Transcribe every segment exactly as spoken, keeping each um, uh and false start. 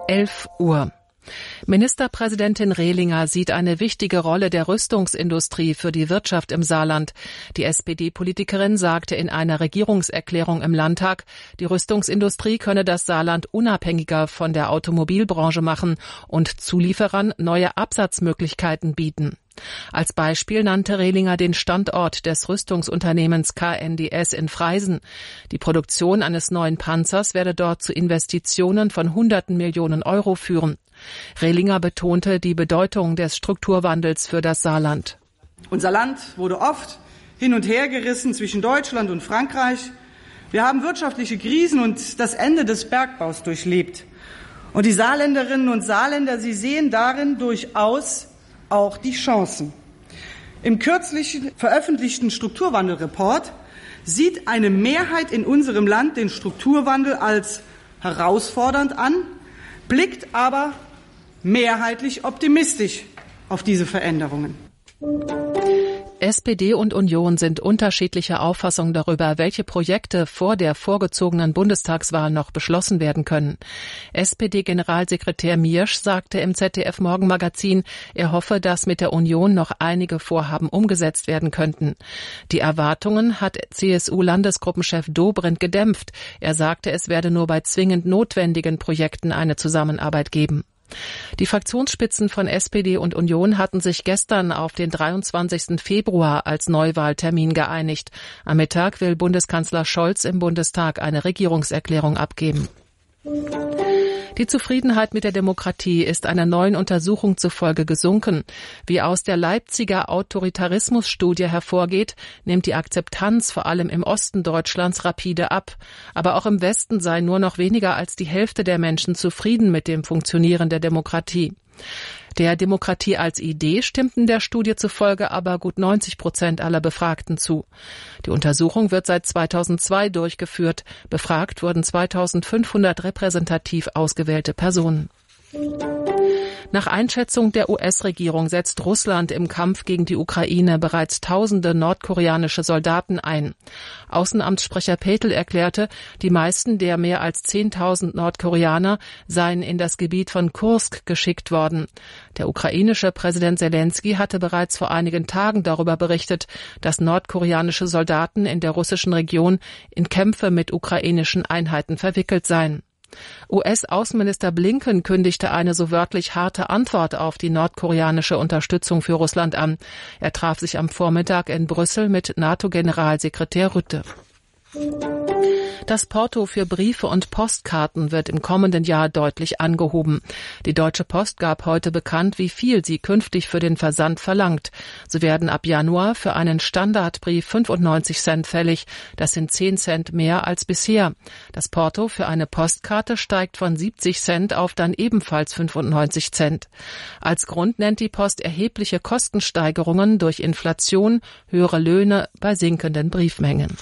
elf Uhr. Ministerpräsidentin Rehlinger sieht eine wichtige Rolle der Rüstungsindustrie für die Wirtschaft im Saarland. Die S P D-Politikerin sagte in einer Regierungserklärung im Landtag, die Rüstungsindustrie könne das Saarland unabhängiger von der Automobilbranche machen und Zulieferern neue Absatzmöglichkeiten bieten. Als Beispiel nannte Rehlinger den Standort des Rüstungsunternehmens K N D S in Freisen. Die Produktion eines neuen Panzers werde dort zu Investitionen von hunderten Millionen Euro führen. Rehlinger betonte die Bedeutung des Strukturwandels für das Saarland. Unser Land wurde oft hin und her gerissen zwischen Deutschland und Frankreich. Wir haben wirtschaftliche Krisen und das Ende des Bergbaus durchlebt. Und die Saarländerinnen und Saarländer, sie sehen darin durchaus auch die Chancen. Im kürzlich veröffentlichten Strukturwandelreport sieht eine Mehrheit in unserem Land den Strukturwandel als herausfordernd an, blickt aber mehrheitlich optimistisch auf diese Veränderungen. S P D und Union sind unterschiedlicher Auffassung darüber, welche Projekte vor der vorgezogenen Bundestagswahl noch beschlossen werden können. S P D-Generalsekretär Miersch sagte im Z D F-Morgenmagazin, er hoffe, dass mit der Union noch einige Vorhaben umgesetzt werden könnten. Die Erwartungen hat C S U-Landesgruppenchef Dobrindt gedämpft. Er sagte, es werde nur bei zwingend notwendigen Projekten eine Zusammenarbeit geben. Die Fraktionsspitzen von S P D und Union hatten sich gestern auf den dreiundzwanzigsten Februar als Neuwahltermin geeinigt. Am Mittag will Bundeskanzler Scholz im Bundestag eine Regierungserklärung abgeben. Die Zufriedenheit mit der Demokratie ist einer neuen Untersuchung zufolge gesunken. Wie aus der Leipziger Autoritarismusstudie hervorgeht, nimmt die Akzeptanz vor allem im Osten Deutschlands rapide ab. Aber auch im Westen sei nur noch weniger als die Hälfte der Menschen zufrieden mit dem Funktionieren der Demokratie. Der Demokratie als Idee stimmten der Studie zufolge aber gut neunzig Prozent aller Befragten zu. Die Untersuchung wird seit zweitausendzwei durchgeführt. Befragt wurden zweitausendfünfhundert repräsentativ ausgewählte Personen. Nach Einschätzung der U S-Regierung setzt Russland im Kampf gegen die Ukraine bereits tausende nordkoreanische Soldaten ein. Außenamtssprecher Patel erklärte, die meisten der mehr als zehntausend Nordkoreaner seien in das Gebiet von Kursk geschickt worden. Der ukrainische Präsident Selensky hatte bereits vor einigen Tagen darüber berichtet, dass nordkoreanische Soldaten in der russischen Region in Kämpfe mit ukrainischen Einheiten verwickelt seien. U S-Außenminister Blinken kündigte eine so wörtlich harte Antwort auf die nordkoreanische Unterstützung für Russland an. Er traf sich am Vormittag in Brüssel mit NATO-Generalsekretär Rutte. Das Porto für Briefe und Postkarten wird im kommenden Jahr deutlich angehoben. Die Deutsche Post gab heute bekannt, wie viel sie künftig für den Versand verlangt. So werden ab Januar für einen Standardbrief fünfundneunzig Cent fällig. Das sind zehn Cent mehr als bisher. Das Porto für eine Postkarte steigt von siebzig Cent auf dann ebenfalls fünfundneunzig Cent. Als Grund nennt die Post erhebliche Kostensteigerungen durch Inflation, höhere Löhne bei sinkenden Briefmengen.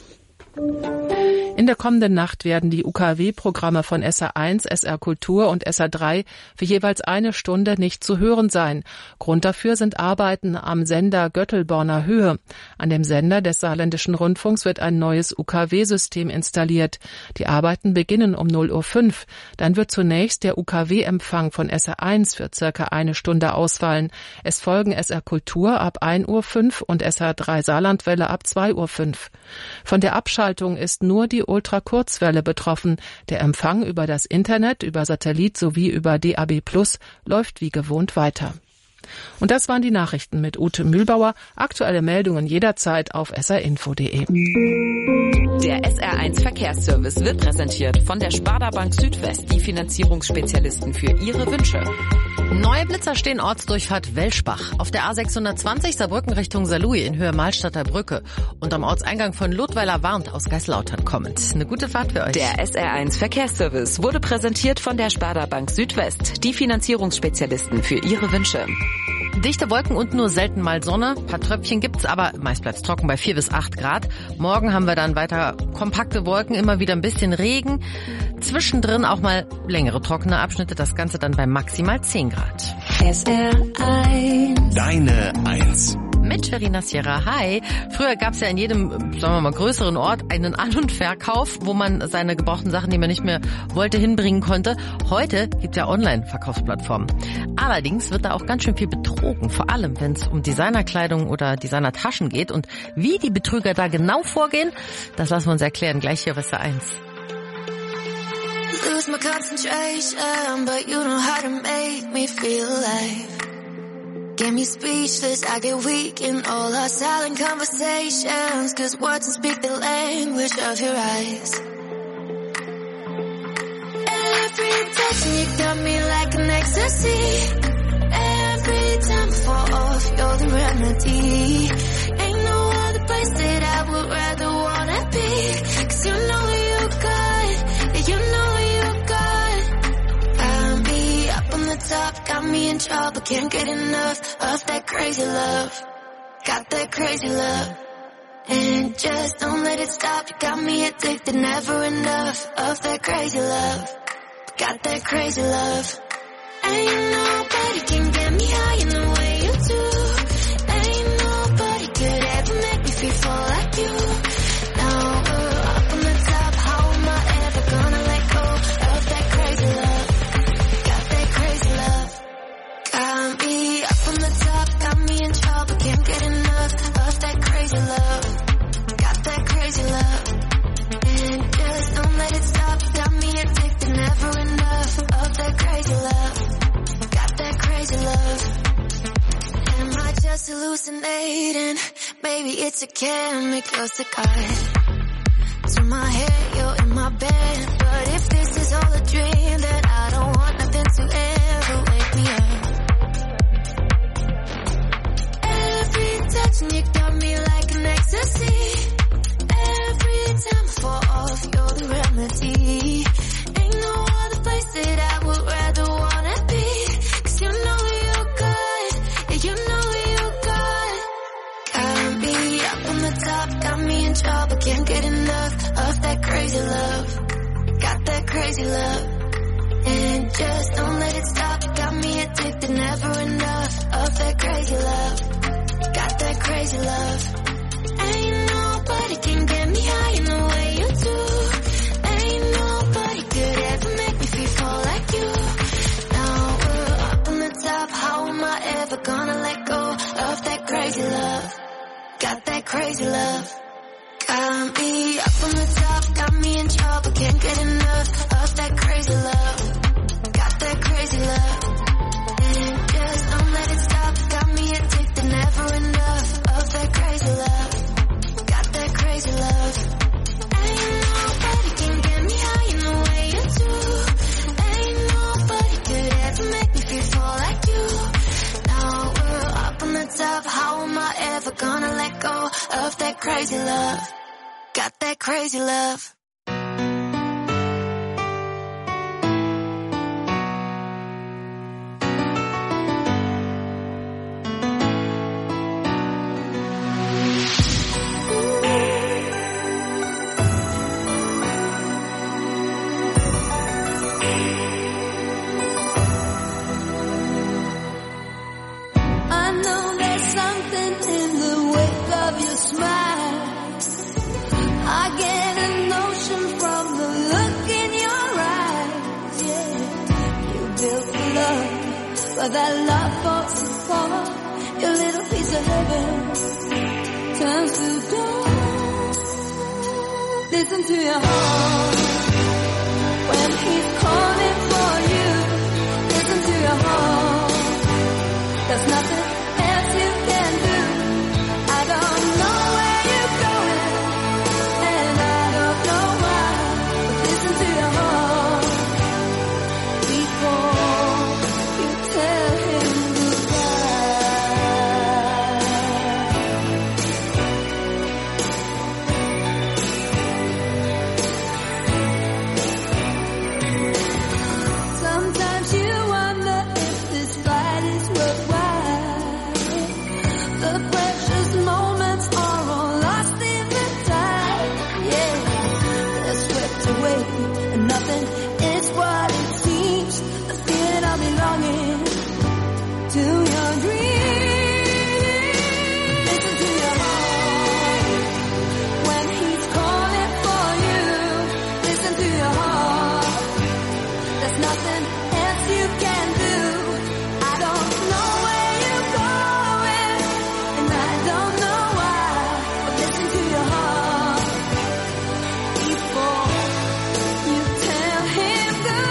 In der kommenden Nacht werden die U K W-Programme von S R eins, S R Kultur und S R drei für jeweils eine Stunde nicht zu hören sein. Grund dafür sind Arbeiten am Sender Göttelborner Höhe. An dem Sender des Saarländischen Rundfunks wird ein neues U K W-System installiert. Die Arbeiten beginnen um null Uhr fünf. Dann wird zunächst der U K W-Empfang von S R eins für circa eine Stunde ausfallen. Es folgen S R Kultur ab ein Uhr fünf und S R drei Saarlandwelle ab zwei Uhr fünf. Von der Abschaltung ist nur die Ultrakurzwelle betroffen. Der Empfang über das Internet, über Satellit sowie über D A B Plus läuft wie gewohnt weiter. Und das waren die Nachrichten mit Ute Mühlbauer. Aktuelle Meldungen jederzeit auf s r info punkt d e. Der S R eins Verkehrsservice wird präsentiert von der Sparda Bank Südwest, die Finanzierungsspezialisten für Ihre Wünsche. Neue Blitzer stehen Ortsdurchfahrt Welschbach. Auf der A sechshundertzwanzig Saarbrücken Richtung Saarlouis in Höhe Malstadter Brücke und am Ortseingang von Ludweiler-Warnt aus Geislautern kommend. Eine gute Fahrt für euch. Der S R eins Verkehrsservice wurde präsentiert von der Sparda Bank Südwest, die Finanzierungsspezialisten für Ihre Wünsche. Dichte Wolken und nur selten mal Sonne. Ein paar Tröpfchen gibt's, aber meist bleibt's trocken bei vier bis acht Grad. Morgen haben wir dann weiter kompakte Wolken, immer wieder ein bisschen Regen. Zwischendrin auch mal längere trockene Abschnitte. Das Ganze dann bei maximal zehn Grad. S R eins. Deine Eins. mit Sherina Sierra. Hi. Früher gab es ja in jedem, sagen wir mal, größeren Ort einen An- und Verkauf, wo man seine gebrauchten Sachen, die man nicht mehr wollte, hinbringen konnte. Heute gibt es ja Online-Verkaufsplattformen. Allerdings wird da auch ganz schön viel betrogen, vor allem wenn es um Designerkleidung oder Designertaschen geht. Und wie die Betrüger da genau vorgehen, das lassen wir uns erklären, gleich hier auf S R eins. Lose my concentration, but you know how to make me feel alive. Get me speechless, I get weak in all our silent conversations, cause words don't speak the language of your eyes. Every touch and you got me like an ecstasy. Every time I fall off, you're the remedy. Ain't no other place that I would rather wanna be, cause you know you got, yeah, you know top, got me in trouble, can't get enough of that crazy love. Got that crazy love. And just don't let it stop, you got me addicted, never enough of that crazy love. Got that crazy love. Ain't nobody can get me high in the way you do. Ain't nobody could ever make me feel full like you. Now we're up on the top, how am I ever gonna let go of that crazy love? Got me up on the top, got me in trouble, can't get enough of that crazy love. Got that crazy love. And just don't let it stop, got me addicted, never enough of that crazy love. Got that crazy love. Am I just hallucinating? Maybe it's a chemical cigar. To my head, you're in my bed. But if this is all a dream, then I don't want nothing to ever wake me up. Touching you got me like an ecstasy. Every time I fall off, you're the remedy. Ain't no other place that I would rather wanna be, cause you know you got, yeah, you know you got. Got me up on the top, got me in trouble, can't get enough of that crazy love. Got that crazy love. And just don't let it stop, you got me addicted, never enough of that crazy love. Got that crazy love. Ain't nobody can get me high in the way you do. Ain't nobody could ever make me feel full like you. Now we're up on the top, how am I ever gonna let go of that crazy love? Got that crazy love. Got me up on the top, got me in trouble, can't get enough of that crazy love. Got that crazy love. And just don't let it stop, got me addicted, never enough of that crazy love. Got that crazy love. Ain't nobody can get me high in the way you do. Ain't nobody could ever make me feel full like you. Now we're up on the top, how am I ever gonna let go of that crazy love? Got that crazy love. But that love falls apart, your little piece of heaven turns to gold. Listen to your heart when he's calling for you. Listen to your heart, there's nothing else you can do. I don't know where you're going, and I don't know why, but listen to your heart before tell him goodbye. there's nothing else you can do. I don't know where you're going, and I don't know why, but listen to your heart before you tell him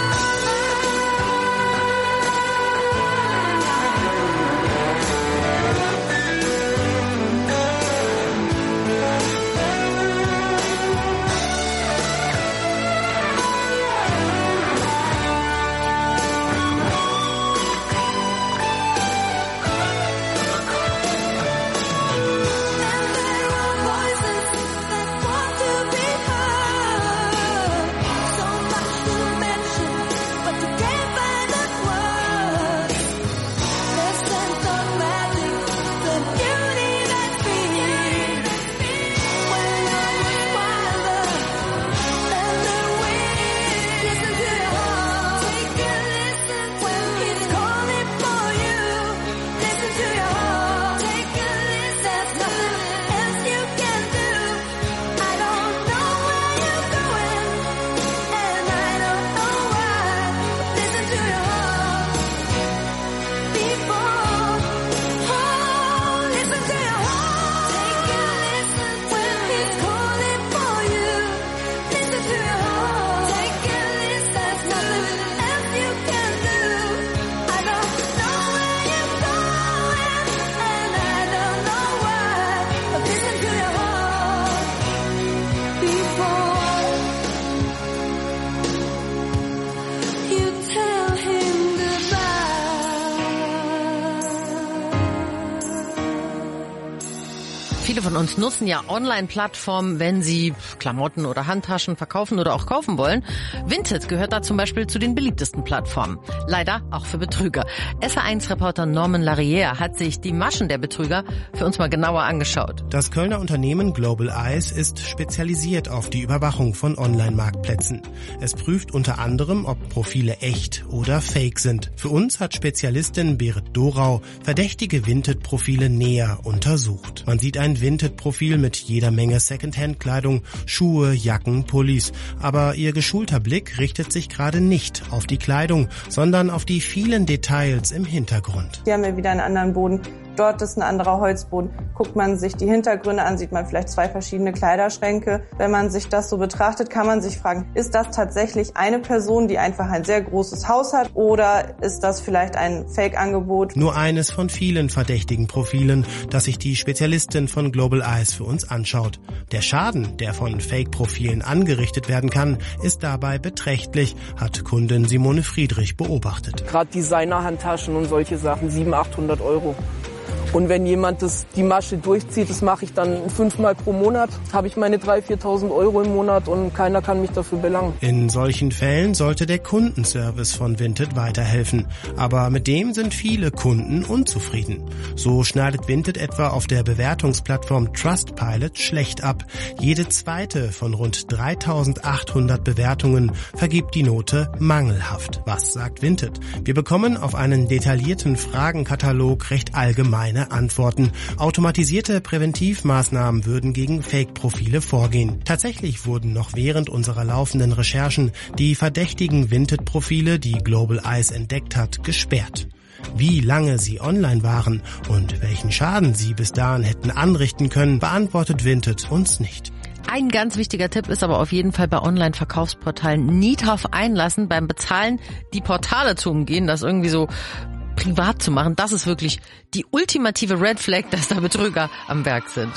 Viele von uns nutzen ja Online-Plattformen, wenn sie Klamotten oder Handtaschen verkaufen oder auch kaufen wollen. Vinted gehört da zum Beispiel zu den beliebtesten Plattformen. Leider auch für Betrüger. S A eins Reporter Norman Larrière hat sich die Maschen der Betrüger für uns mal genauer angeschaut. Das Kölner Unternehmen Global Eyes ist spezialisiert auf die Überwachung von Online-Marktplätzen. Es prüft unter anderem, ob Profile echt oder fake sind. Für uns hat Spezialistin Berit Dorau verdächtige Vinted-Profile näher untersucht. Man sieht ein Vinted-Profil mit jeder Menge Secondhand-Kleidung, Schuhe, Jacken, Pullis. Aber ihr geschulter Blick richtet sich gerade nicht auf die Kleidung, sondern auf die vielen Details im Hintergrund. Hier haben wir wieder einen anderen Boden. Dort ist ein anderer Holzboden. Guckt man sich die Hintergründe an, sieht man vielleicht zwei verschiedene Kleiderschränke. Wenn man sich das so betrachtet, kann man sich fragen, ist das tatsächlich eine Person, die einfach ein sehr großes Haus hat, oder ist das vielleicht ein Fake-Angebot? Nur eines von vielen verdächtigen Profilen, das sich die Spezialistin von Global Eyes für uns anschaut. Der Schaden, der von Fake-Profilen angerichtet werden kann, ist dabei beträchtlich, hat Kundin Simone Friedrich beobachtet. Gerade Designer-Handtaschen und solche Sachen, siebenhundert, achthundert Euro. Und wenn jemand das, die Masche durchzieht, das mache ich dann fünfmal pro Monat, habe ich meine dreitausend, viertausend Euro im Monat und keiner kann mich dafür belangen. In solchen Fällen sollte der Kundenservice von Vinted weiterhelfen. Aber mit dem sind viele Kunden unzufrieden. So schneidet Vinted etwa auf der Bewertungsplattform Trustpilot schlecht ab. Jede zweite von rund dreitausendachthundert Bewertungen vergibt die Note mangelhaft. Was sagt Vinted? Wir bekommen auf einen detaillierten Fragenkatalog recht allgemeine Antworten. Automatisierte Präventivmaßnahmen würden gegen Fake-Profile vorgehen. Tatsächlich wurden noch während unserer laufenden Recherchen die verdächtigen Vinted-Profile, die Global Eyes entdeckt hat, gesperrt. Wie lange sie online waren und welchen Schaden sie bis dahin hätten anrichten können, beantwortet Vinted uns nicht. Ein ganz wichtiger Tipp ist aber auf jeden Fall bei Online-Verkaufsportalen nie drauf einlassen, beim Bezahlen die Portale zu umgehen, das irgendwie so privat zu machen. Das ist wirklich die ultimative Red Flag, dass da Betrüger am Werk sind.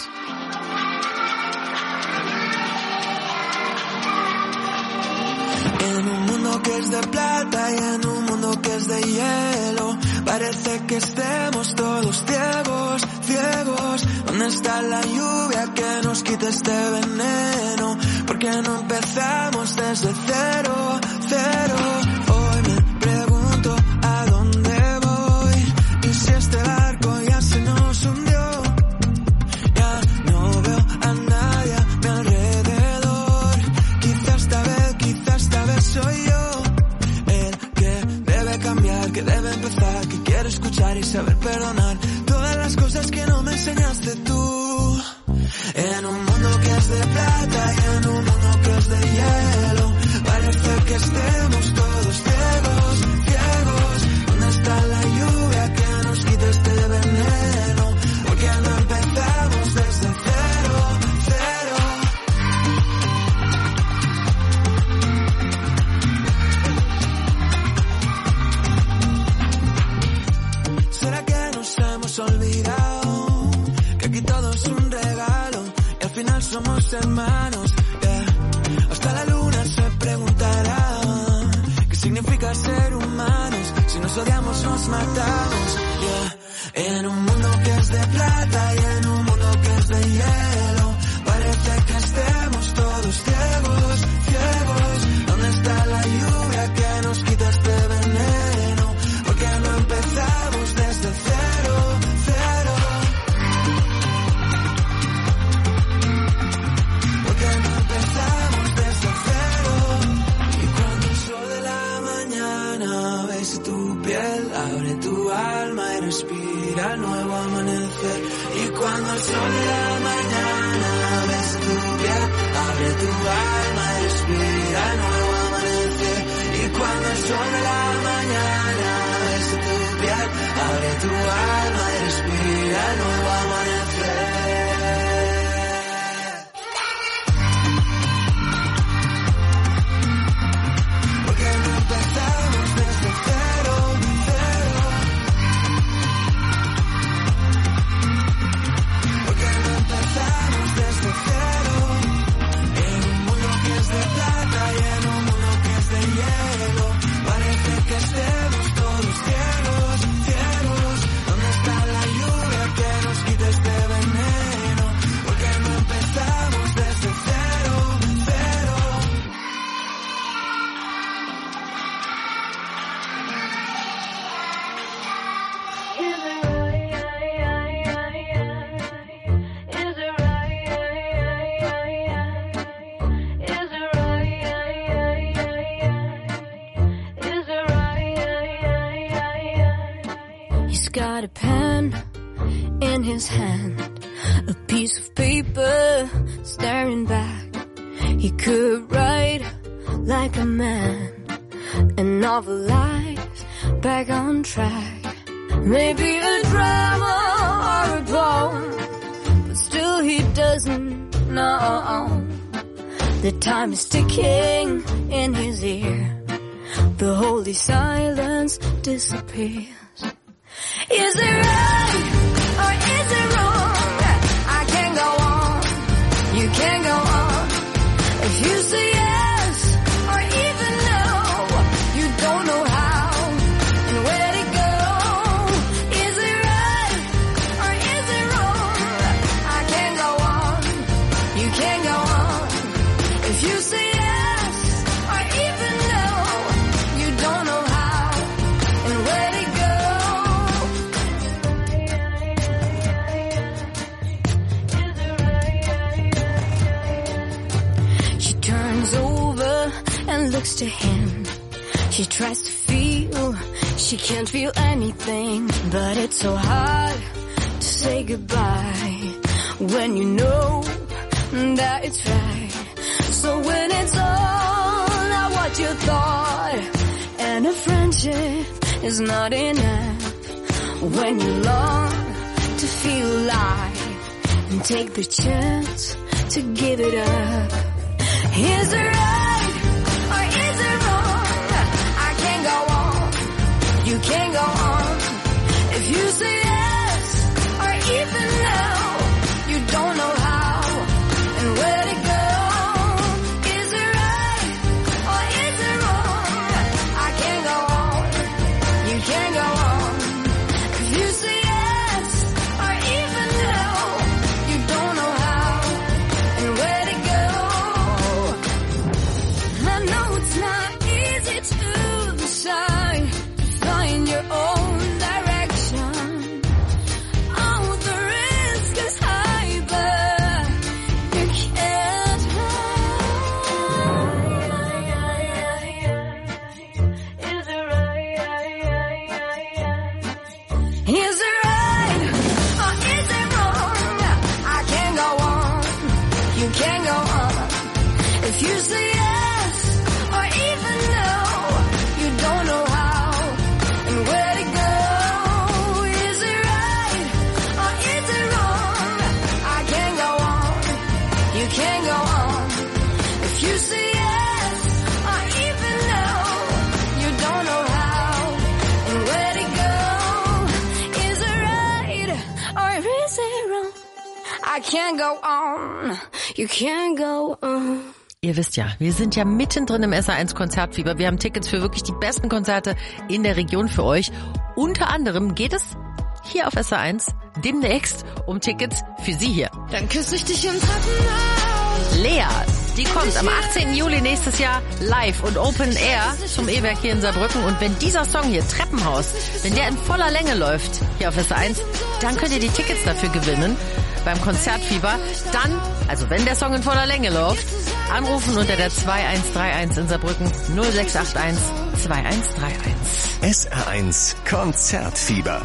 En un mundo que es de plata y en un mundo que es de hielo, parece que estemos todos ciegos, ciegos. ¿Dónde está la lluvia que nos quite este veneno? ¿Por qué no empezamos desde cero, cero? Hoy me pregunto a dónde voy y si este barco ya se nos hundió. Ya no veo a nadie a mi alrededor. Quizá esta vez, quizá esta vez soy yo el que debe cambiar, que debe empezar, que quiere escuchar y saber perdonar todas las cosas que no me enseñaste tú. En un mundo que es de plata y en un mundo que es de hielo, parece que estemos todos ciegos. somos hermanos, yeah. Hasta la luna se preguntará qué significa ser humanos. Si nos odiamos nos matamos, yeah. En un mundo que es de plata y en un mundo que es de hielo, parece que estemos todos ciegos, ciegos. ¿Dónde está la lluvia que nos quita este veneno? Porque no empezamos desde cero, cero. Porque no empezamos desde cero. Y cuando el sol de la mañana besa tu piel, abre tu alma y respira el nuevo amanecer. Y cuando el sol de la mañana besa tu piel, abre tu alma y respira el nuevo amanecer. Y cuando el sol de la mañana besa tu piel, abre tu alma y respira el nuevo amanecer. Porque no empezamos desde cero, cero. Porque no empezamos desde cero. En un mundo que es de plata y en un mundo que es de hielo, parece que estemos todos ciegos, ciegos. ¿Dónde está la lluvia que nos quita este veneno? Porque no empezamos desde cero, cero. He's got a pen in his hand, a piece of paper staring back. He could write like a man, a novel life back on track. Maybe a drama or a poem, but still he doesn't know. The time is ticking in his ear, the holy silence disappears. Is it right or is it wrong? I can't go on, you can't go on. If you say yes or even no, you don't know how and where to go. Is it right or is it wrong? I can't go on, you can't go on. If you say yes or even no, you don't know how and where to go. She turns over and looks to him. She tries to feel, she can't feel anything. But it's so hard to say goodbye when you know that it's right. So when it's all not what you thought, and a friendship is not enough, when you long to feel alive and take the chance to give it up. Is it right or is it wrong? I can't go on, you can't go on. If you say yes or even no, you don't know how and where to go. Is it right or is it wrong? I can't go on, you can't go on. If you say yes or even no, you don't know how and where to go. I know it's not easy to decide, to find your own direction. Oh, the risk is high, but you can't hide. Is it right? Is it right or is it wrong? I can't go on, you can't go on. If you say yes or even no, you don't know how and where to go. Is it right or is it wrong? I can't go on, you can't go on. If you say yes or even no, you don't know how and where to go. Is it right or is it wrong? I can't go on, You can't go on. Ihr wisst ja, wir sind ja mittendrin im S R eins Konzertfieber. Wir haben Tickets für wirklich die besten Konzerte in der Region für euch. Unter anderem geht es hier auf S R eins demnächst um Tickets für Sie hier. Dann küsse ich dich im Treppenhaus. Lea, die kommt am achtzehnten Juli nächstes Jahr live und Open Air zum E-Werk hier in Saarbrücken. Und wenn dieser Song hier, Treppenhaus, wenn der in voller Länge läuft hier auf S R eins, dann könnt ihr die Tickets dafür gewinnen beim Konzertfieber. Dann, also wenn der Song in voller Länge läuft, anrufen unter der zwei eins drei eins in Saarbrücken null sechs acht eins zwei eins drei eins. S R eins Konzertfieber.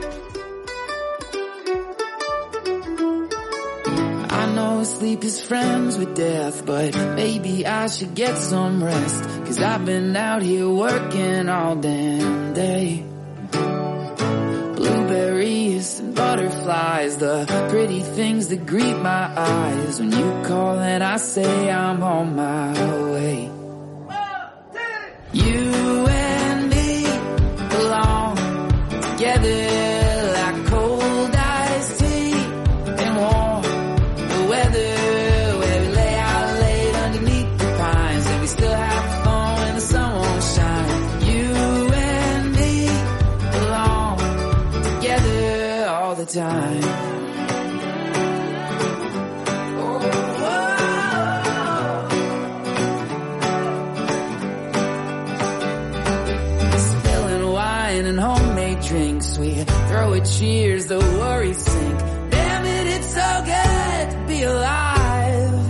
I know sleep is friends with death, but maybe I should get some rest, 'cause I've been out here working all damn day. Blueberries and butterflies, the pretty things that greet my eyes when you call and I say I'm on my way. You and me belong together like cold iced tea and warm weather, where we lay out late underneath the pines and we still have fun when the sun won't shine. You and me belong together all the time. Spilling wine and homemade drinks, we throw a cheers, the worries sink. Damn it, it's so good to be alive.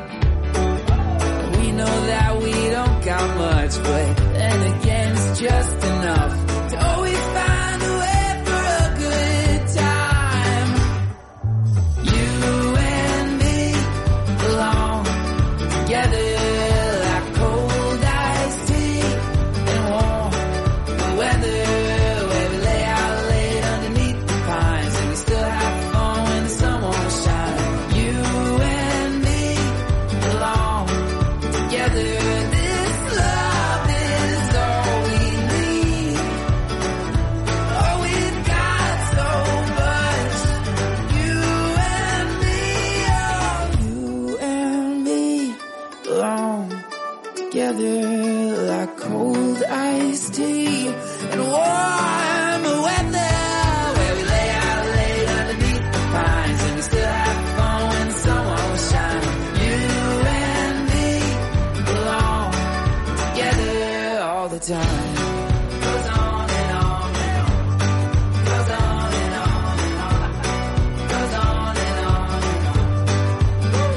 We know that we don't got much, but then again it's just enough to always find a way for a good time. You and me belong together like cold iced tea and warm weather, where we lay out late underneath the pines and we still have fun when the sun won't shine. You and me belong together. This love is all we need. Oh, we've got so much. You and me, oh, you and me belong together like cold iced tea and warm weather, where we lay out late underneath the pines and we still have fun when the sun won't shine. You and me belong together all the time. Goes on and on and on. Goes on and on and on. Goes on and on and on.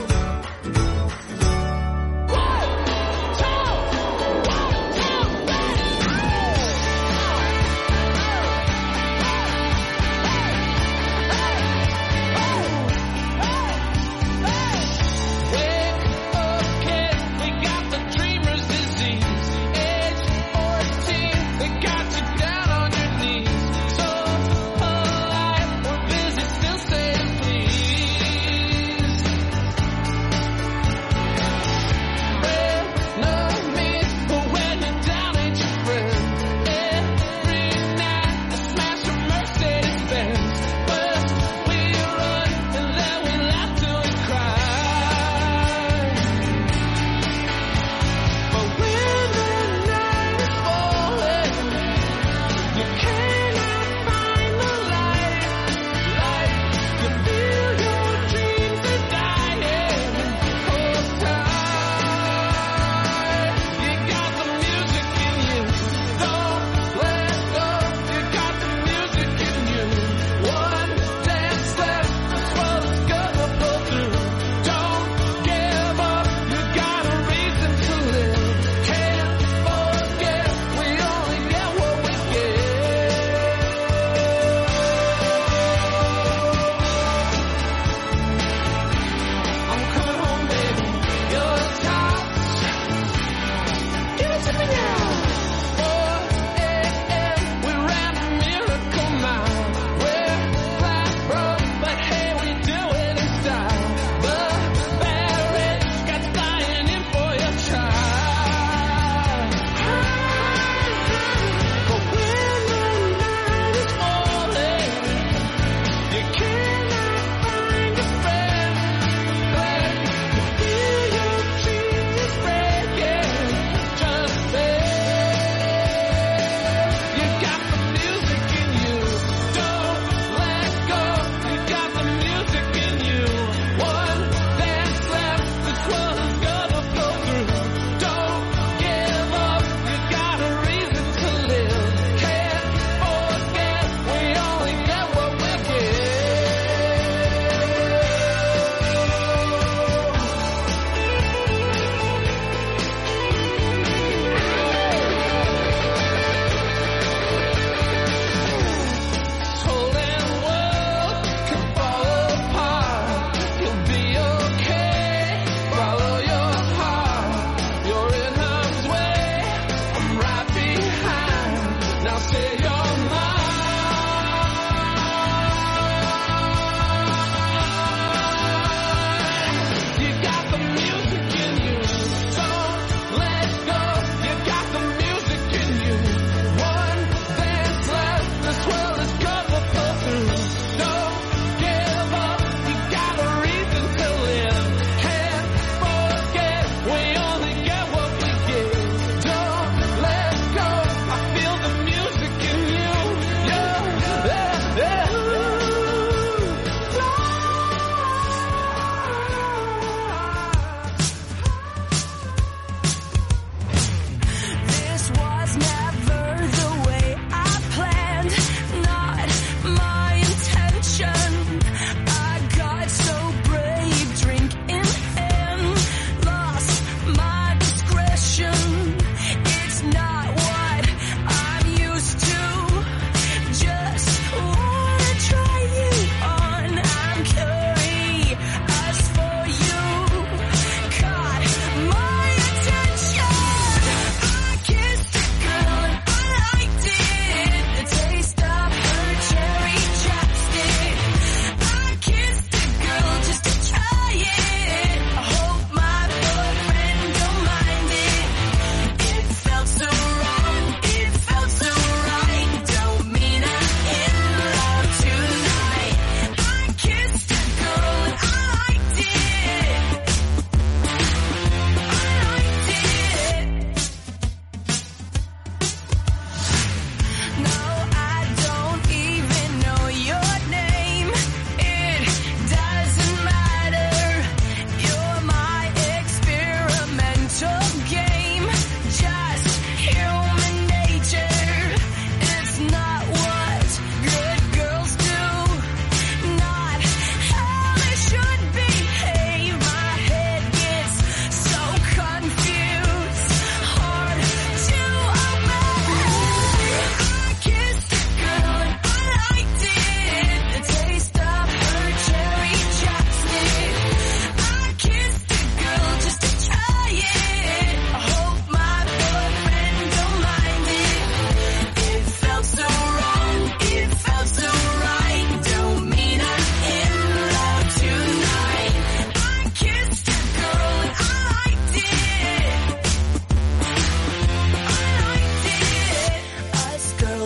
We got the dreamer's disease, age fourteen.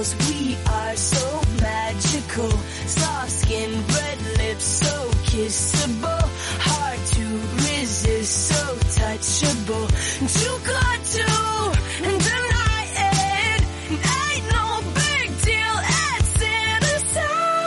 'cause we are so magical. Soft skin, red lips, so kissable. Hard to resist, so touchable. Too good to deny it. Ain't no big deal, it's innocent.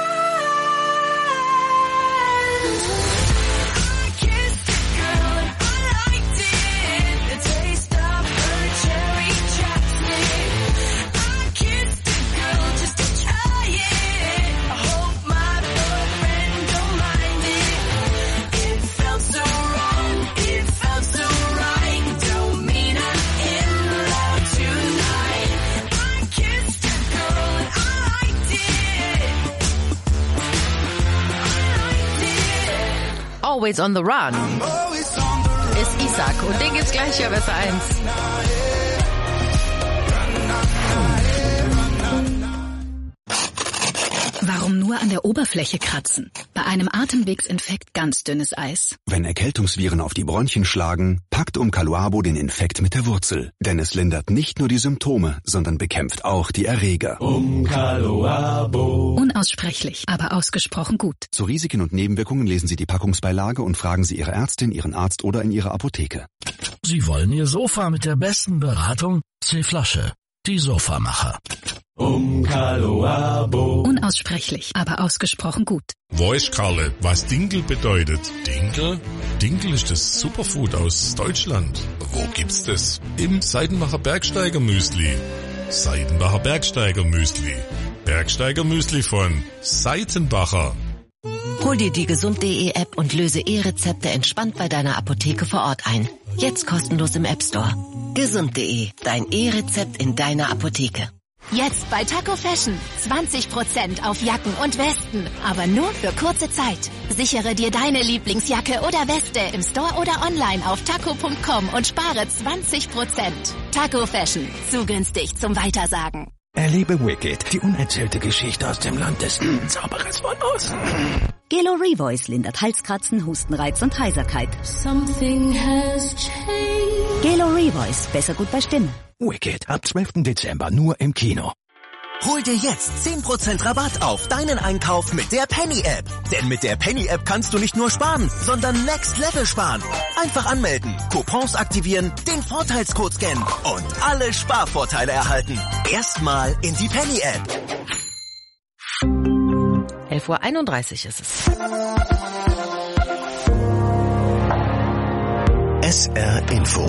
I kissed a girl and I liked it. The taste of her cherry chapstick. I kissed a girl just to try it. I hope my boyfriend don't mind it. It felt so wrong, it felt so right. Don't mean I'm in love tonight. I kissed a girl and I liked it. I liked it. Always on the Run ist Isaac und den gibt's gleich hier auf S R eins. Warum nur an der Oberfläche kratzen? Bei einem Atemwegsinfekt ganz dünnes Eis. Wenn Erkältungsviren auf die Bronchien schlagen, packt Umcaluabo den Infekt mit der Wurzel. Denn es lindert nicht nur die Symptome, sondern bekämpft auch die Erreger. Umcaluabo. Unaussprechlich, aber ausgesprochen gut. Zu Risiken und Nebenwirkungen lesen Sie die Packungsbeilage und fragen Sie Ihre Ärztin, Ihren Arzt oder in Ihrer Apotheke. Sie wollen Ihr Sofa mit der besten Beratung? C-Flasche. Die Sofamacher. Umcaluabo. Unaussprechlich, aber ausgesprochen gut. Weiß Karle, was Dinkel bedeutet? Dinkel? Dinkel ist das Superfood aus Deutschland. Wo gibt's das? Im Seidenbacher Bergsteiger Müsli. Seidenbacher Bergsteiger Müsli. Bergsteiger Müsli von Seitenbacher. Hol dir die gesund punkt de App und löse E-Rezepte entspannt bei deiner Apotheke vor Ort ein. Jetzt kostenlos im App Store. gesund punkt de, dein E-Rezept in deiner Apotheke. Jetzt bei Taco Fashion. zwanzig Prozent auf Jacken und Westen. Aber nur für kurze Zeit. Sichere dir deine Lieblingsjacke oder Weste im Store oder online auf taco punkt com und spare zwanzig Prozent. Taco Fashion. Zu günstig zum Weitersagen. Erlebe Wicked, die unerzählte Geschichte aus dem Land des Zauberers von Oz. Gelo Revoice lindert Halskratzen, Hustenreiz und Heiserkeit. Something has changed. Gelo Revoice, besser gut bei Stimme. Wicked, ab zwölften Dezember nur im Kino. Hol dir jetzt zehn Prozent Rabatt auf deinen Einkauf mit der Penny-App. Denn mit der Penny-App kannst du nicht nur sparen, sondern Next Level sparen. Einfach anmelden, Coupons aktivieren, den Vorteilscode scannen und alle Sparvorteile erhalten. Erstmal in die Penny-App. elf Uhr einunddreißig ist es. S R Info.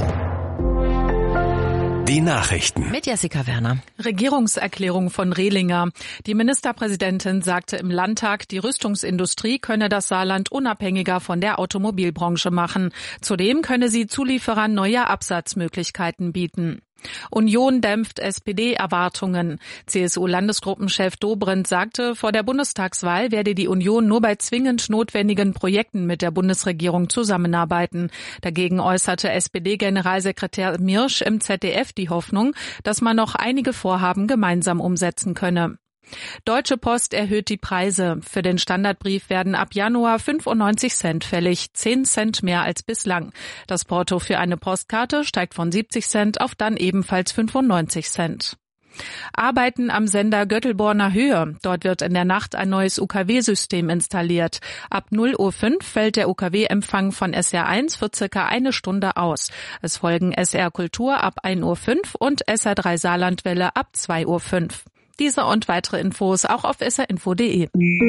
Die Nachrichten. Mit Jessica Werner. Regierungserklärung von Rehlinger. Die Ministerpräsidentin sagte im Landtag, die Rüstungsindustrie könne das Saarland unabhängiger von der Automobilbranche machen. Zudem könne sie Zulieferern neue Absatzmöglichkeiten bieten. Union dämpft S P D-Erwartungen. C S U-Landesgruppenchef Dobrindt sagte, vor der Bundestagswahl werde die Union nur bei zwingend notwendigen Projekten mit der Bundesregierung zusammenarbeiten. Dagegen äußerte S P D-Generalsekretär Mirsch im Z D F die Hoffnung, dass man noch einige Vorhaben gemeinsam umsetzen könne. Deutsche Post erhöht die Preise. Für den Standardbrief werden ab Januar fünfundneunzig Cent fällig, zehn Cent mehr als bislang. Das Porto für eine Postkarte steigt von siebzig Cent auf dann ebenfalls fünfundneunzig Cent. Arbeiten am Sender Göttelborner Höhe. Dort wird in der Nacht ein neues U K W-System installiert. Ab null Uhr fünf fällt der U K W-Empfang von S R eins für circa eine Stunde aus. Es folgen S R Kultur ab ein Uhr fünf und S R drei Saarlandwelle ab zwei Uhr fünf. Diese und weitere Infos auch auf s r info punkt de.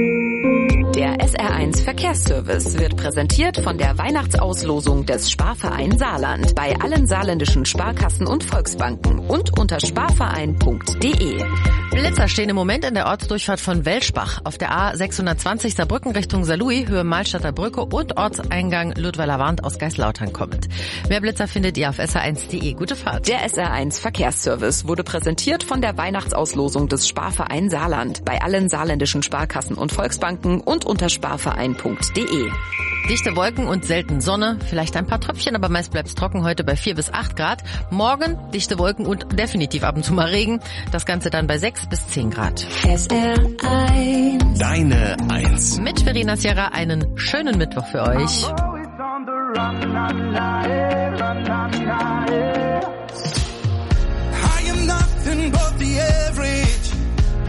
Der S R eins Verkehrsservice wird präsentiert von der Weihnachtsauslosung des Sparverein Saarland bei allen saarländischen Sparkassen und Volksbanken und unter sparverein punkt de. Blitzer stehen im Moment in der Ortsdurchfahrt von Welschbach auf der A sechshundertzwanzig Saarbrücken Richtung Saarlouis, Höhe Malstadter Brücke und Ortseingang Ludweiler Wand aus Geislautern kommend. Mehr Blitzer findet ihr auf s r eins punkt de. Gute Fahrt. Der S R eins Verkehrsservice wurde präsentiert von der Weihnachtsauslosung des Sparverein Saarland bei allen saarländischen Sparkassen und Volksbanken und unter sparverein punkt de. Dichte Wolken und selten Sonne, vielleicht ein paar Tröpfchen, aber meist bleibt's trocken heute bei vier bis acht Grad. Morgen dichte Wolken und definitiv ab und zu mal Regen. Das Ganze dann bei sechs bis zehn Grad. S R eins. Deine Eins. Mit Verena Sierra einen schönen Mittwoch für euch. I am nothing but the average.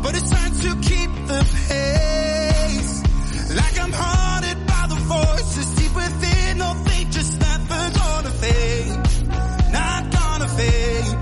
but it's time to keep the pace. Like I'm haunted by the voices deep within. No, they just never gonna fade. Not gonna fade.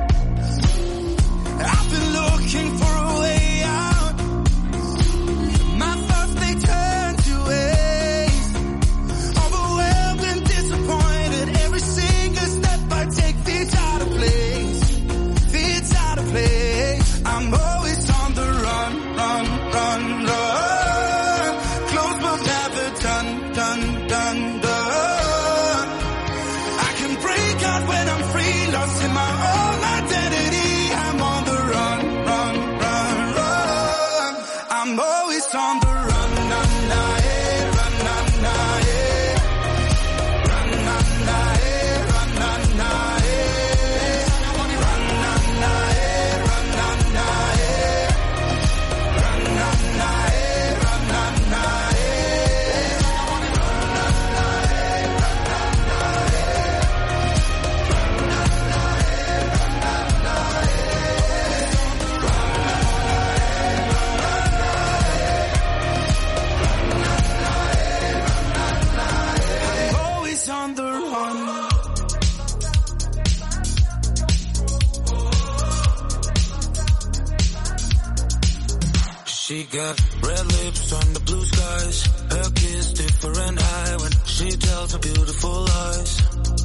I've been looking for a way out. My thoughts, they turn to waste. Overwhelmed and disappointed. Every single step I take feels out of place. Feels out of place. I'm always on the run, run, run, run. Close but never done, done, done, done. I can break out when I'm free, lost in my own identity. I'm on the run, run, run, run. I'm always on the run, na, na, eh, run, na, na, eh. Run, na, na, eh, run, na, na, eh. Run, na, na, eh, run, na, na, eh. Run, na, na, eh, run, na, na, eh. Run, na, na, eh, run, na, na, eh. Run, na, na, eh, run, na, na, eh. I'm always on the run. She got red lips on the blue skies. Her kiss different eye when she tells her beautiful lies.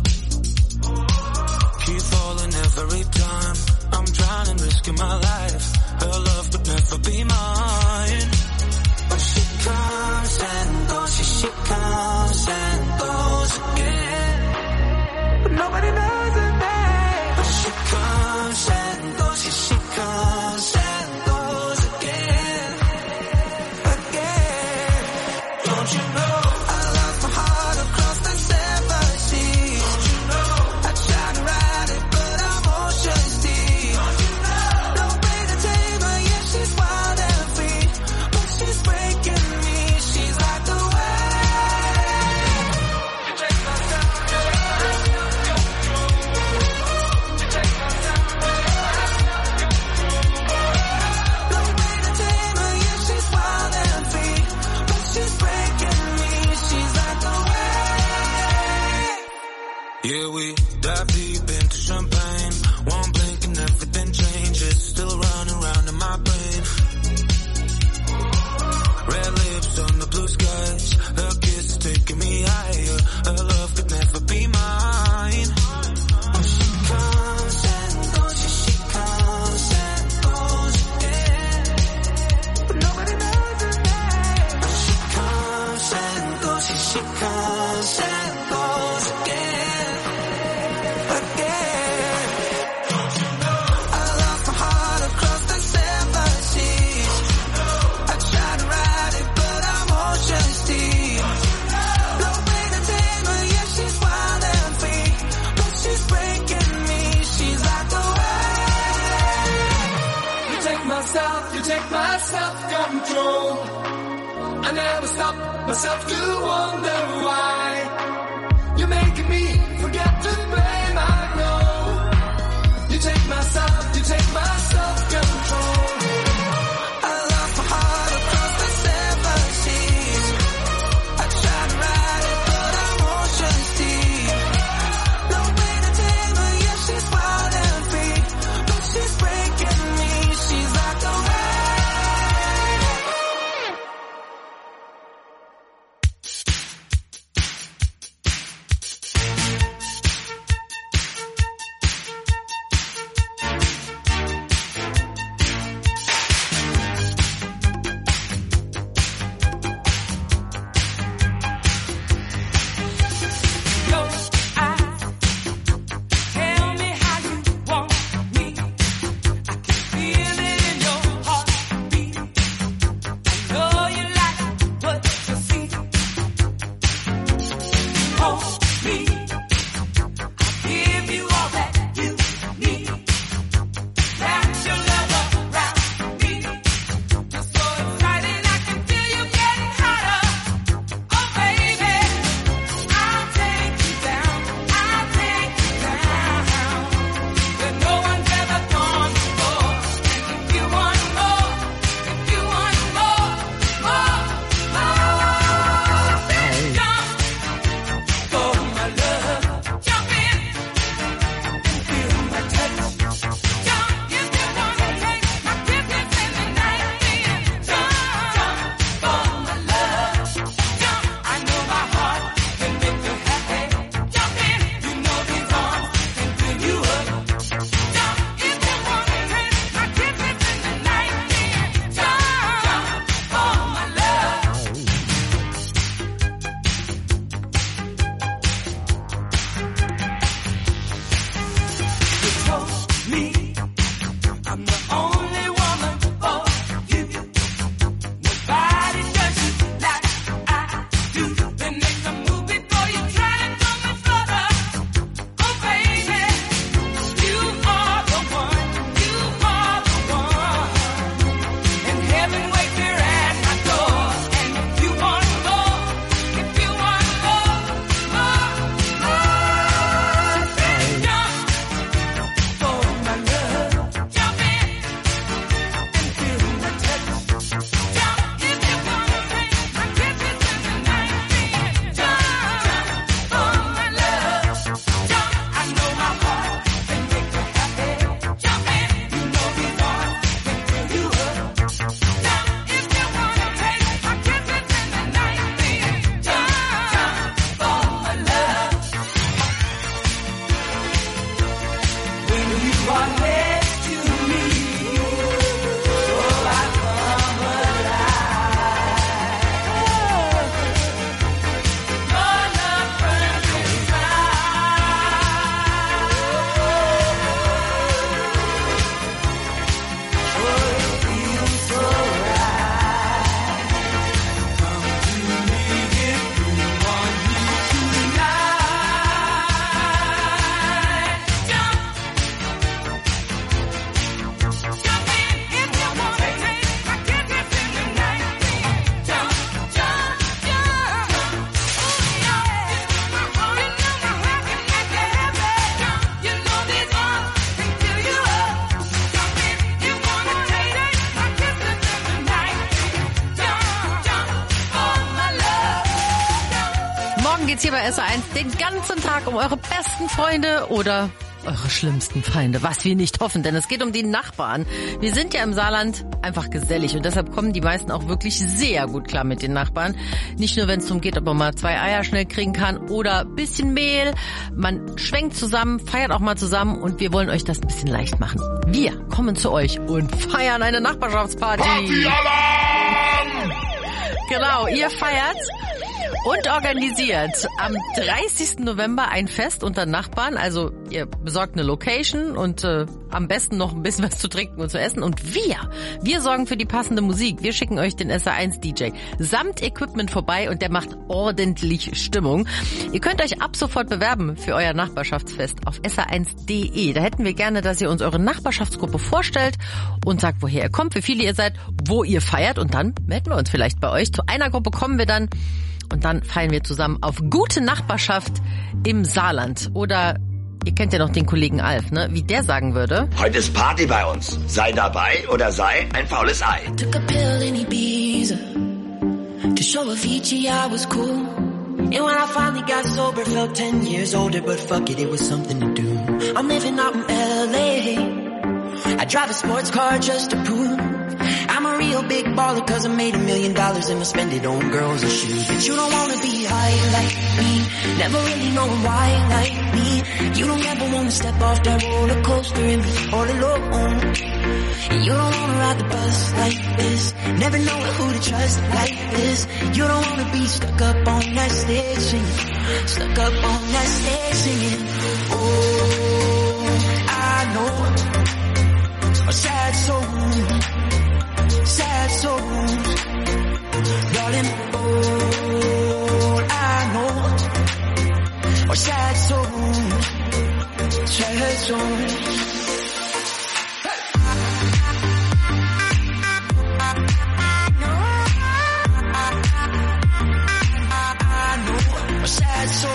Keep falling every time. I'm drowning, risking my life. Her love could never be mine. But she comes and goes, she, she comes and goes again. But nobody knows her name. But she comes and goes, she, she comes and goes again. Again. Don't you know I lost my heart across the seven seas? Don't you know I tried to ride it, but I'm ocean's deep. Don't you know no way to tame her, yeah, she's wild and free. But she's breaking me, she's like the wave. You take my step, you take my step, you take my step. No way to tame her, yeah, she's wild and free. But she's breaking me, she's like the wave. Yeah, we dive deep into champagne. One blink and everything changes. Still running around in my brain. Red lips on the blue skies. Her kiss is taking me higher. Her love could never be mine. But she comes and goes, yeah, she comes and goes again. But nobody knows her name. But she comes and goes, yeah, she comes and goes again. Again. Don't you know I lost my heart across the seven seas? I tried to ride it, but I'm ocean's deep. No way to tame her, yeah, she's wild and free. But she's breaking me, she's like the wave. You take my self, you take my self-control. I never stop myself to wonder why. You're making me forget to blame, I know. You take my self, you take my self-control. I lost my heart across the seven seas. I tried to ride it, but I'm ocean's deep. No way to tame her, yeah, she's wild and free. But she's breaking me, she's like the wave. geht's hier bei S R eins den ganzen Tag um eure besten Freunde oder eure schlimmsten Feinde, was wir nicht hoffen, denn es geht um die Nachbarn. Wir sind ja im Saarland einfach gesellig und deshalb kommen die meisten auch wirklich sehr gut klar mit den Nachbarn. Nicht nur, wenn es darum geht, ob man mal zwei Eier schnell kriegen kann oder ein bisschen Mehl. Man schwenkt zusammen, feiert auch mal zusammen und wir wollen euch das ein bisschen leicht machen. Wir kommen zu euch und feiern eine Nachbarschaftsparty. Partyalarm! Genau, ihr feiert und organisiert am dreißigsten November ein Fest unter Nachbarn. Also ihr besorgt eine Location und äh, am besten noch ein bisschen was zu trinken und zu essen. Und wir, wir sorgen für die passende Musik. Wir schicken euch den S R eins D J samt Equipment vorbei und der macht ordentlich Stimmung. Ihr könnt euch ab sofort bewerben für euer Nachbarschaftsfest auf S R eins punkt de. Da hätten wir gerne, dass ihr uns eure Nachbarschaftsgruppe vorstellt und sagt, woher ihr kommt, wie viele ihr seid, wo ihr feiert und dann melden wir uns vielleicht bei euch. Zu einer Gruppe kommen wir dann. Und dann feiern wir zusammen auf gute Nachbarschaft im Saarland. Oder ihr kennt ja noch den Kollegen Alf, ne? Wie der sagen würde. Heute ist Party bei uns. Sei dabei oder sei ein faules Ei. Took a pill in Ibiza to show Avicii I was cool. And when I finally got sober, felt ten years older, but fuck it, it was something to do. I'm living out in L A. I drive a sports car just to prove I'm a real big baller cause I made a million dollars and I spend it on girls and shoes. But you don't wanna be high like me, never really knowing why like me. You don't ever wanna step off that roller coaster and be all alone. And you don't wanna ride the bus like this, never knowing who to trust like this. You don't wanna be stuck up on that stage singing, stuck up on that stage singing. Oh, I know a sad soul, sad souls, darling, all I know are sad souls, sad souls. Sad souls.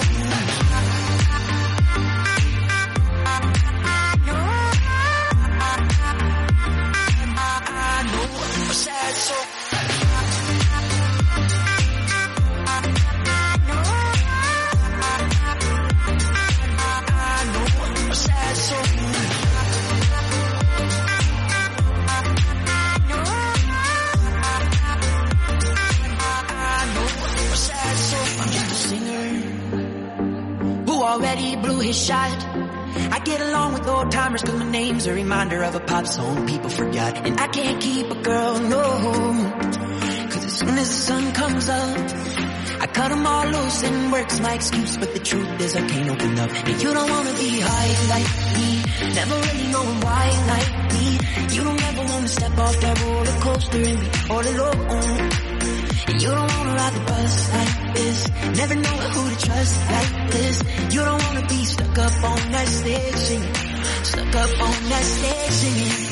Already blew his shot. I get along with old timers cause my name's a reminder of a pop song people forgot. And I can't keep a girl, no, cause as soon as the sun comes up I cut them all loose and work's my excuse. But the truth is I can't open up. And you don't wanna be high like me, never really knowing why like me. You don't ever wanna step off that roller coaster and be all alone. And you don't wanna ride the bus like this, never knowing who to trust like this. You don't wanna be stuck up on that stage singing, stuck up on that stage singing.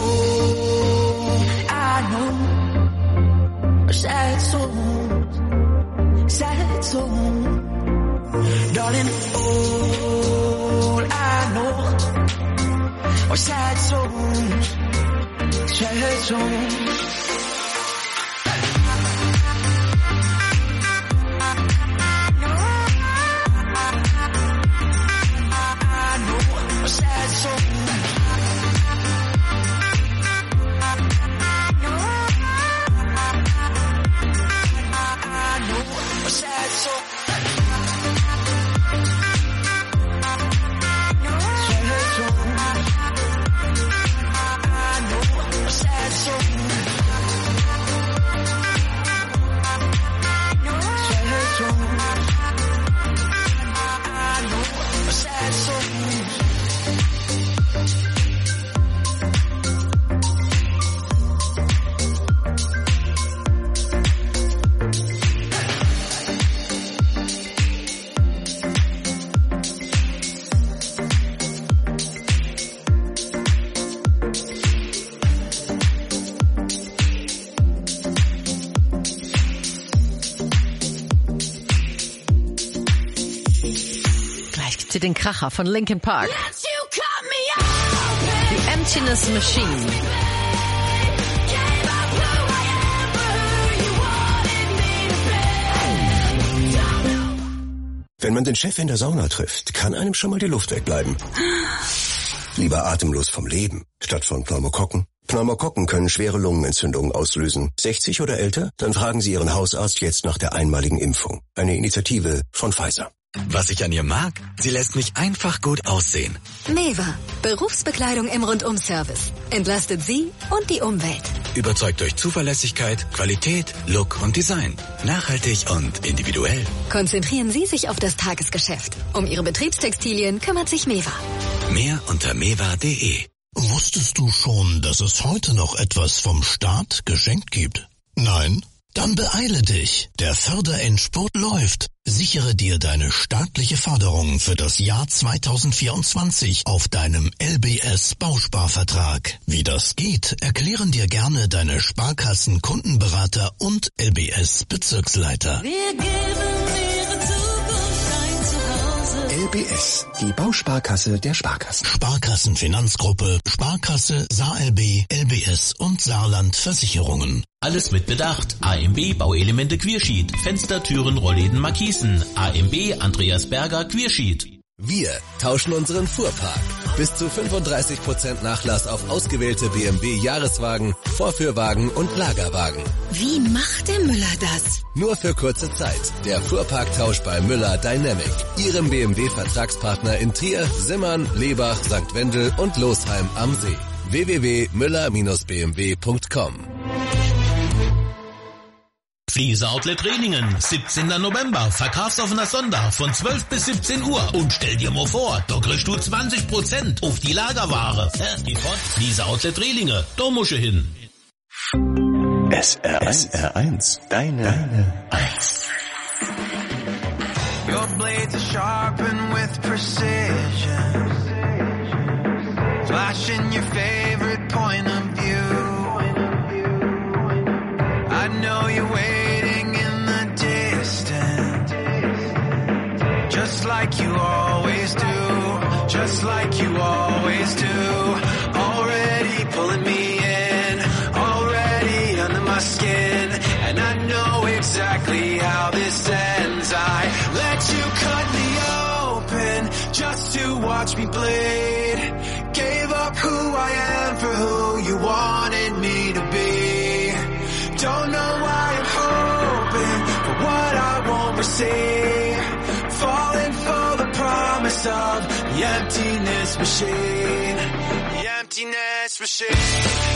Oh, I know a sad soul, sad soul, darling. All I know are sad souls, sad souls. Den Kracher von Linkin Park. The Emptiness Machine. Wenn man den Chef in der Sauna trifft, kann einem schon mal die Luft wegbleiben. Lieber atemlos vom Leben, statt von Pneumokokken. Pneumokokken können schwere Lungenentzündungen auslösen. sechzig oder älter? Dann fragen Sie Ihren Hausarzt jetzt nach der einmaligen Impfung. Eine Initiative von Pfizer. Was ich an ihr mag? Sie lässt mich einfach gut aussehen. Meva, Berufsbekleidung im Rundum-Service. Entlastet Sie und die Umwelt. Überzeugt durch Zuverlässigkeit, Qualität, Look und Design. Nachhaltig und individuell. Konzentrieren Sie sich auf das Tagesgeschäft. Um Ihre Betriebstextilien kümmert sich Meva. Mehr unter meva punkt de. Wusstest du schon, dass es heute noch etwas vom Staat geschenkt gibt? Nein? Dann beeile dich. Der Förderendspurt läuft. Sichere dir deine staatliche Förderung für das Jahr zweitausendvierundzwanzig auf deinem L B S-Bausparvertrag. Wie das geht, erklären dir gerne deine Sparkassen-Kundenberater und L B S-Bezirksleiter. Wir geben ihre Zukunft ein Zuhause. L B S, die Bausparkasse der Sparkassen. Sparkassenfinanzgruppe, Sparkasse, SaarLB, L B S und Saarland Versicherungen. Alles mit Bedacht. A M B Bauelemente Queersheet. Fenster, Türen, Rollläden, Markisen. A M B Andreas Berger Queersheet. Wir tauschen unseren Fuhrpark. Bis zu fünfunddreißig Prozent Nachlass auf ausgewählte B M W-Jahreswagen, Vorführwagen und Lagerwagen. Wie macht der Müller das? Nur für kurze Zeit. Der Fuhrparktausch bei Müller Dynamic. Ihrem B M W-Vertragspartner in Trier, Simmern, Lebach, Sankt Wendel und Losheim am See. w w w punkt müller Bindestrich b m w punkt com. Fliese Outlet Rehningen, siebzehnter November, verkaufsoffener Sonntag von zwölf bis siebzehn Uhr. Und stell dir mal vor, da kriegst du zwanzig Prozent auf die Lagerware. Hä? Die Fort, Fliese Outlet Rehningen, da musst du hin. S R eins, deine, deine eins. Your blades are sharpened with precision, flashing your favorite point of view. I know you're waiting in the distance, just like you always do, just like you always do. Already pulling me in, already under my skin, and I know exactly how this ends. I let you cut me open just to watch me bleed. Gave up who I am for who you wanted me to be. Don't know why I'm hoping for what I won't receive. Falling for the promise of the emptiness machine. The emptiness machine.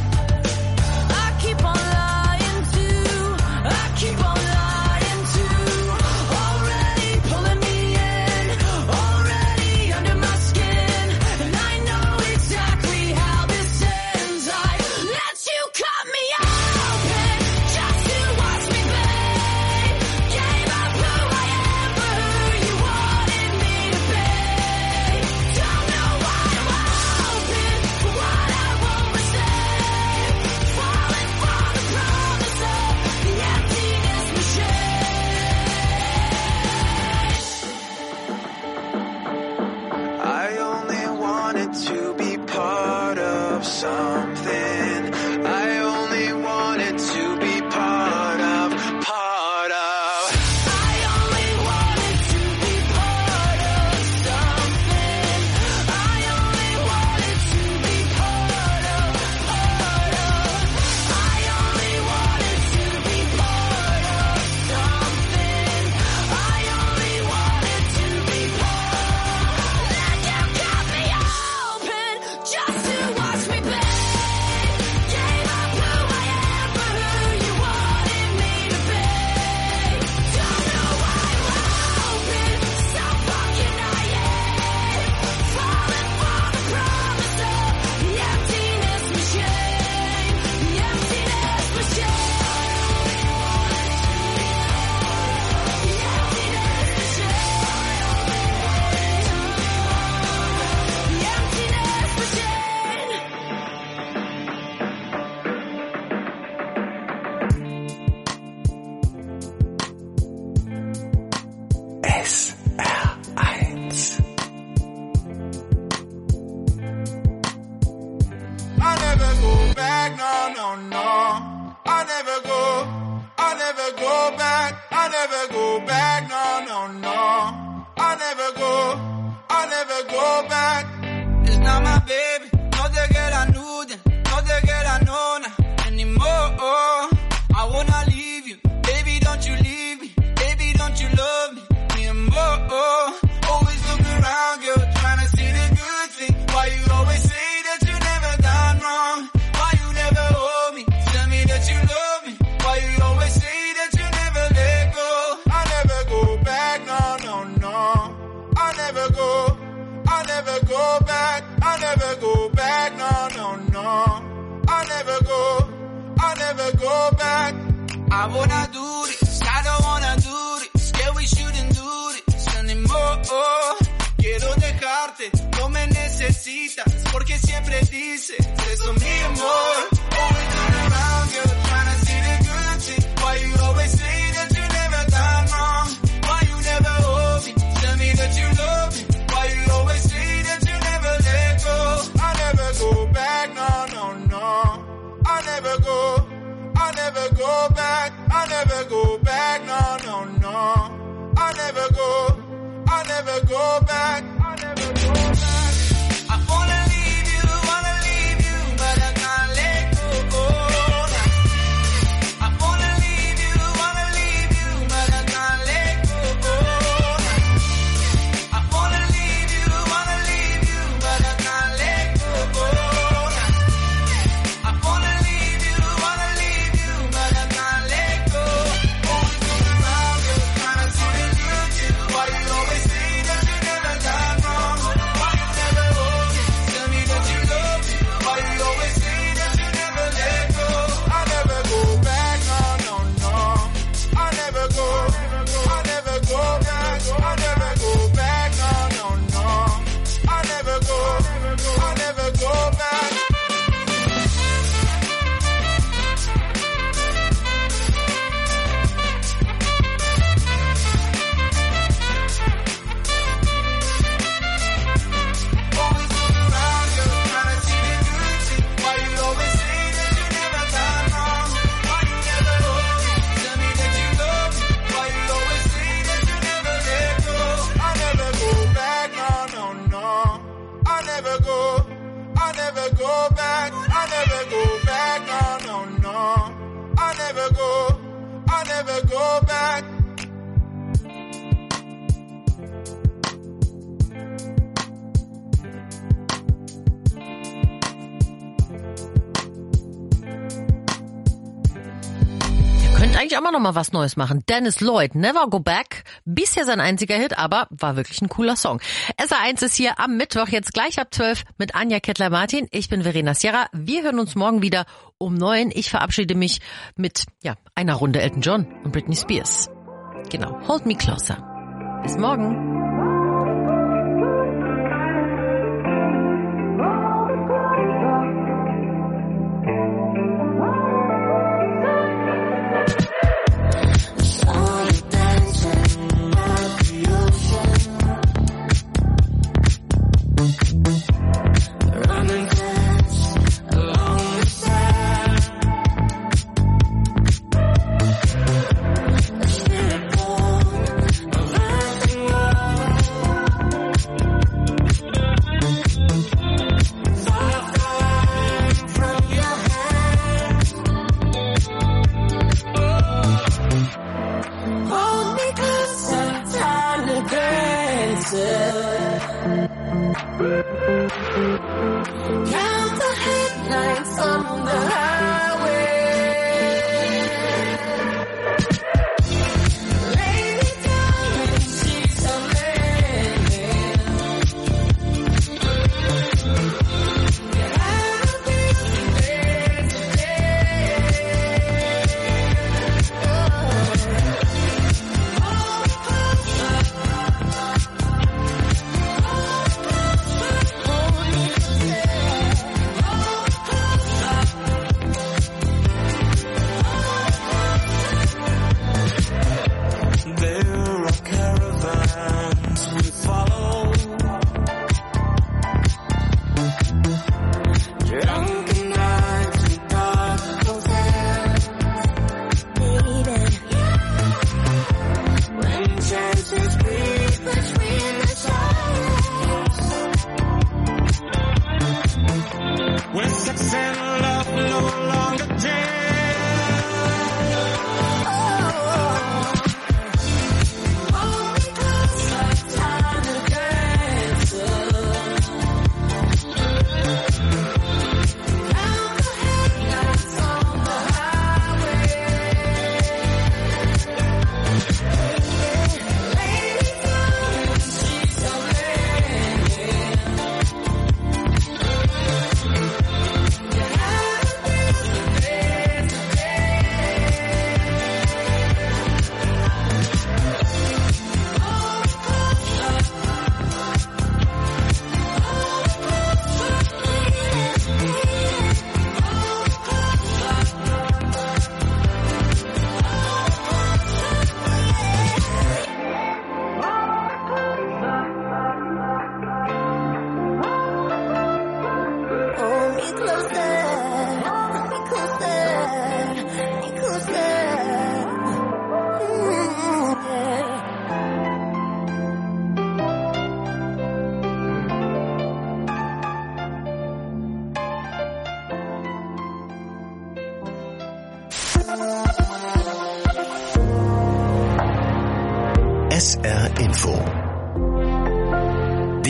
Keep on lying to I never go back, no, no, no. I never go, I never go back. It's not my baby, no te quiera nude, no te quiera nona anymore. I wanna leave you, baby, don't you leave me, baby, don't you love me anymore. Always look around, girl, trying to see the good thing. Why you always say that you never done wrong? Why you never hold me? Tell me that you love me. Why you always say that you never let go? I never go back, no, no, no. I never go, I never go back. I never go back, no, no, no. I never go, I never go back. I wanna do this, I don't wanna do this. Scared we shouldn't do this anymore. Quiero dejarte, no me necesitas, porque siempre dices eso mi amor. Always turn around, girl, trying to see the good thing. Why you always say that you never done wrong? Why you never hold me? Tell me that you love me. Why you always say that you never let go? I never go back, no, no, no. I never go, I never go back. I never go back, no, no, no. I never go, I never go back. I never go back. I wanna leave you, wanna leave you, but I can't let go. I wanna leave you, wanna leave you, but I can't let go. I wanna leave you, wanna leave you, but I can't let go. I wanna leave you, wanna leave you, but I can't let go. Always look around, girl, trying to see the good thing. Why you always say that you never done wrong? Why you never hold me? Tell me that you love me. Why you always say that you never let go? I never go back, no, no, no. I never go, I never go back. I never go back, no, no, no. I never go, I never go back. Always look around, girl, trying to see the good thing. Why you always say that you never done wrong? Why you never hold me? Tell me that you love me. Why you always say that you never let go? I never go back, no, no, no. I never go, I never go back. I never go back, no, no, no. I never go, I never go back. Könnte eigentlich auch mal noch mal was Neues machen. Dennis Lloyd, Never Go Back. Bisher sein einziger Hit, aber war wirklich ein cooler Song. S R eins ist hier am Mittwoch, jetzt gleich ab zwölf mit Anja Kettler-Martin. Ich bin Verena Sierra. Wir hören uns morgen wieder um neun. Ich verabschiede mich mit ja einer Runde Elton John und Britney Spears. Genau, Hold Me Closer. Bis morgen. Count the headlights on the highway. Lay me down in sheets of linen. Get out of here today.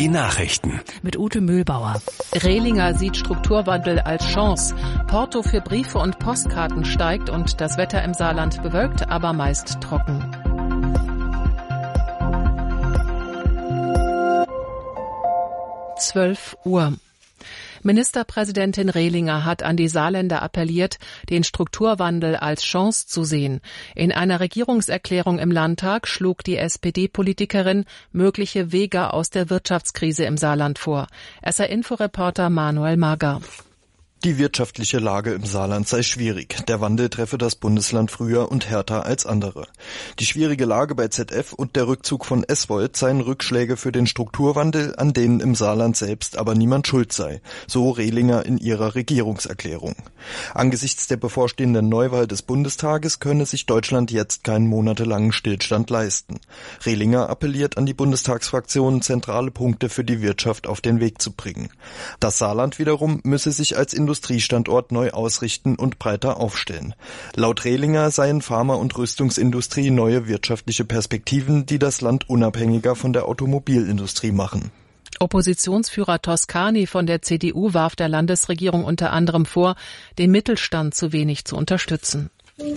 Die Nachrichten. Mit Ute Mühlbauer. Rehlinger sieht Strukturwandel als Chance. Porto für Briefe und Postkarten steigt und das Wetter im Saarland bewölkt, aber meist trocken. zwölf Uhr. Ministerpräsidentin Rehlinger hat an die Saarländer appelliert, den Strukturwandel als Chance zu sehen. In einer Regierungserklärung im Landtag schlug die S P D-Politikerin mögliche Wege aus der Wirtschaftskrise im Saarland vor. S R-Info-Reporter Manuel Mager. Die wirtschaftliche Lage im Saarland sei schwierig. Der Wandel treffe das Bundesland früher und härter als andere. Die schwierige Lage bei Z F und der Rückzug von S-Volt seien Rückschläge für den Strukturwandel, an denen im Saarland selbst aber niemand schuld sei, so Rehlinger in ihrer Regierungserklärung. Angesichts der bevorstehenden Neuwahl des Bundestages könne sich Deutschland jetzt keinen monatelangen Stillstand leisten. Rehlinger appelliert an die Bundestagsfraktion, zentrale Punkte für die Wirtschaft auf den Weg zu bringen. Das Saarland wiederum müsse sich als Industriestandort neu ausrichten und breiter aufstellen. Laut Rehlinger seien Pharma- und Rüstungsindustrie neue wirtschaftliche Perspektiven, die das Land unabhängiger von der Automobilindustrie machen. Oppositionsführer Toscani von der C D U warf der Landesregierung unter anderem vor, den Mittelstand zu wenig zu unterstützen.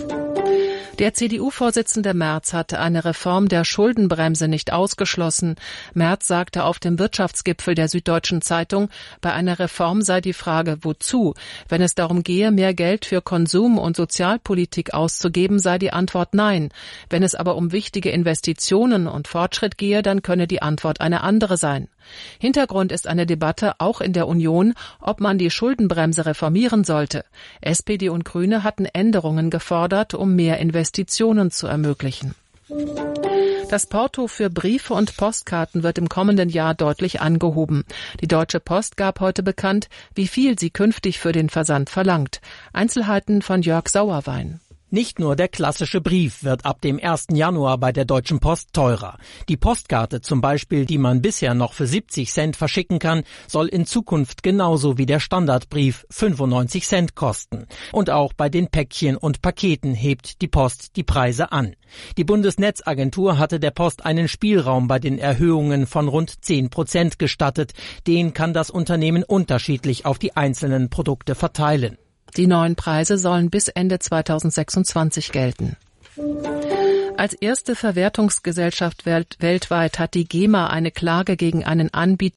Der C D U-Vorsitzende Merz hatte eine Reform der Schuldenbremse nicht ausgeschlossen. Merz sagte auf dem Wirtschaftsgipfel der Süddeutschen Zeitung, bei einer Reform sei die Frage, wozu? Wenn es darum gehe, mehr Geld für Konsum- und Sozialpolitik auszugeben, sei die Antwort nein. Wenn es aber um wichtige Investitionen und Fortschritt gehe, dann könne die Antwort eine andere sein. Hintergrund ist eine Debatte auch in der Union, ob man die Schuldenbremse reformieren sollte. S P D und Grüne hatten Änderungen gefordert, um mehr Investitionen zu ermöglichen. Das Porto für Briefe und Postkarten wird im kommenden Jahr deutlich angehoben. Die Deutsche Post gab heute bekannt, wie viel sie künftig für den Versand verlangt. Einzelheiten von Jörg Sauerwein. Nicht nur der klassische Brief wird ab dem ersten Januar bei der Deutschen Post teurer. Die Postkarte zum Beispiel, die man bisher noch für siebzig Cent verschicken kann, soll in Zukunft genauso wie der Standardbrief fünfundneunzig Cent kosten. Und auch bei den Päckchen und Paketen hebt die Post die Preise an. Die Bundesnetzagentur hatte der Post einen Spielraum bei den Erhöhungen von rund zehn Prozent gestattet. Den kann das Unternehmen unterschiedlich auf die einzelnen Produkte verteilen. Die neuen Preise sollen bis Ende zweitausendsechsundzwanzig gelten. Als erste Verwertungsgesellschaft welt- weltweit hat die GEMA eine Klage gegen einen Anbieter